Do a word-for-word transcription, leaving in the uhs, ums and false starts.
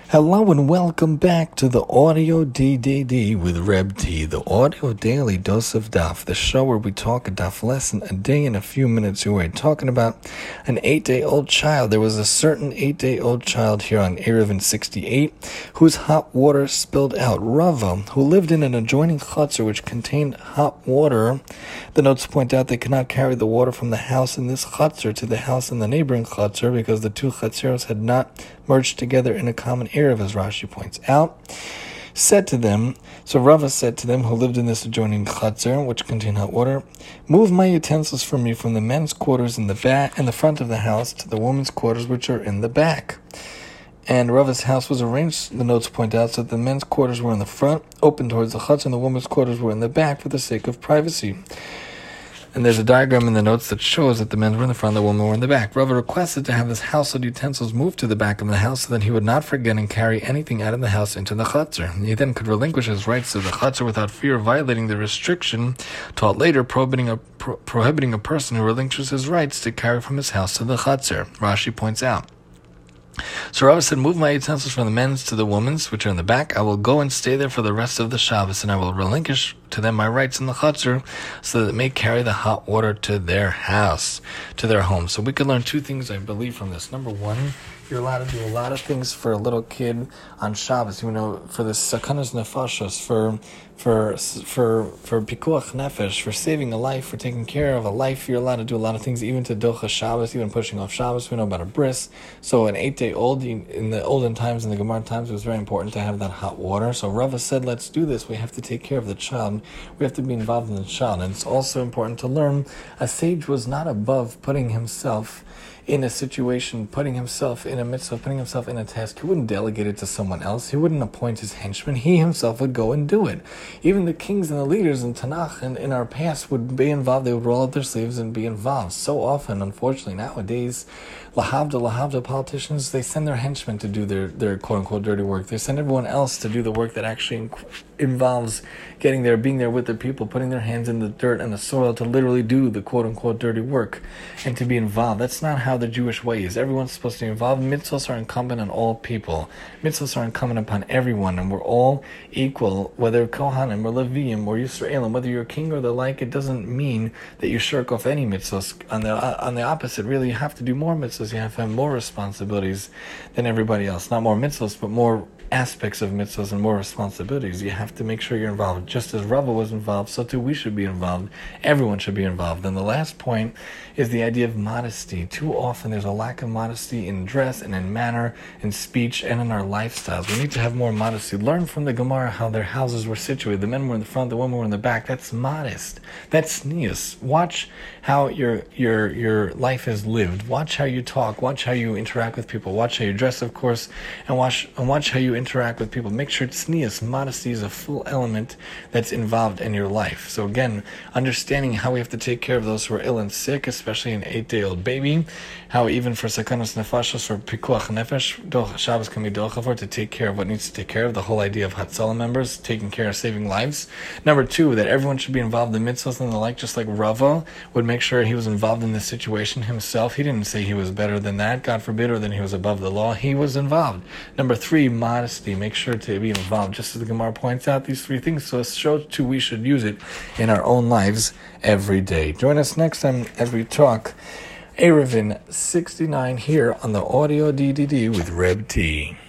Hello and welcome back to the Audio D D D with Reb T, the Audio Daily Dose of Daf, the show where we talk a Daf lesson a day in a few minutes away, talking about an eight-day-old child. There was a certain eight-day-old child here on Erev in sixty-eight whose hot water spilled out. Rava, who lived in an adjoining chutzner which contained hot water, the notes point out they could not carry the water from the house in this chutzner to the house in the neighboring chutzner because the two chutzneros had not merged together in a common Erev, as Rashi points out, said to them, so Rava said to them, who lived in this adjoining chutzner, which contained hot water, move my utensils for me from the men's quarters in the back and the front of the house to the women's quarters, which are in the back. And Rava's house was arranged, the notes point out, so that the men's quarters were in the front, open towards the chutzner, and the women's quarters were in the back for the sake of privacy. And there's a diagram in the notes that shows that the men were in the front, the women were in the back. Rava requested to have his household utensils moved to the back of the house so that he would not forget and carry anything out of the house into the chutzner. He then could relinquish his rights to the chutzner without fear of violating the restriction taught later prohibiting a, pro- prohibiting a person who relinquishes his rights to carry from his house to the chutzner. Rashi points out. So Rava said, move my utensils from the men's to the women's, which are in the back. I will go and stay there for the rest of the Shabbos, and I will relinquish to them my rights in the chutzner, so that it may carry the hot water to their house, to their home. So we can learn two things, I believe, from this. Number one, you're allowed to do a lot of things for a little kid on Shabbos. You know, for the sakanas nefashos, for for for for pikuach nefesh, for saving a life, for taking care of a life. You're allowed to do a lot of things, even to docha Shabbos, even pushing off Shabbos. We know about a bris. So an eight-day-old, in the olden times, in the Gemara times, it was very important to have that hot water. So Rava said, let's do this. We have to take care of the child. We have to be involved in the child. And it's also important to learn a sage was not above putting himself in a situation, putting himself in a mitzvah, putting himself in a task. He wouldn't delegate it to someone else. He wouldn't appoint his henchmen. He himself would go and do it. Even the kings and the leaders in Tanakh and in our past would be involved. They would roll up their sleeves and be involved. So often, unfortunately, nowadays, lahavda, lahavda politicians, they send their henchmen to do their, their quote-unquote dirty work. They send everyone else to do the work that actually involves getting there, being there with the people, putting their hands in the dirt and the soil to literally do the quote-unquote dirty work and to be involved. That's not how the Jewish way is. Everyone's supposed to be involved. Mitzvahs are incumbent on all people. Mitzvahs are incumbent upon everyone, and we're all equal, whether Kohanim or Leviim or Yisraelim, whether you're a king or the like. It doesn't mean that you shirk off any mitzvahs. On the uh, on the opposite, really, you have to do more mitzvahs. You have to have more responsibilities than everybody else. Not more mitzvahs, but more aspects of mitzvahs and more responsibilities. You have to make sure you're involved. Just as Rava was involved, so too we should be involved. Everyone should be involved. And the last point is the idea of modesty. Too often there's a lack of modesty in dress and in manner, in speech, and in our lifestyles. We need to have more modesty. Learn from the Gemara how their houses were situated. The men were in the front, the women were in the back. That's modest. That's sneas. Watch how your your your life is lived. Watch how you talk. Watch how you interact with people. Watch how you dress, of course, and watch and watch how you interact with people. Make sure it's sneas. Modesty is a full element that's involved in your life. So again, understanding how we have to take care of those who are ill and sick, especially an eight-day-old baby, how even for sakanos nefashos, for pikuach nefesh, Shabbos can be docha for, to take care of what needs to take care of, the whole idea of Hatzalah members, taking care of saving lives. Number two, that everyone should be involved in mitzvahs and the like, just like Rava would make sure he was involved in this situation himself. He didn't say he was better than that, God forbid, or than he was above the law. He was involved. Number three, modesty. Make sure to be involved. Just as the Gemara points out, these three things, so it shows too we should use it in our own lives every day. Join us next time as we talk Erevin sixty-nine here on the Audio D D D with Reb T.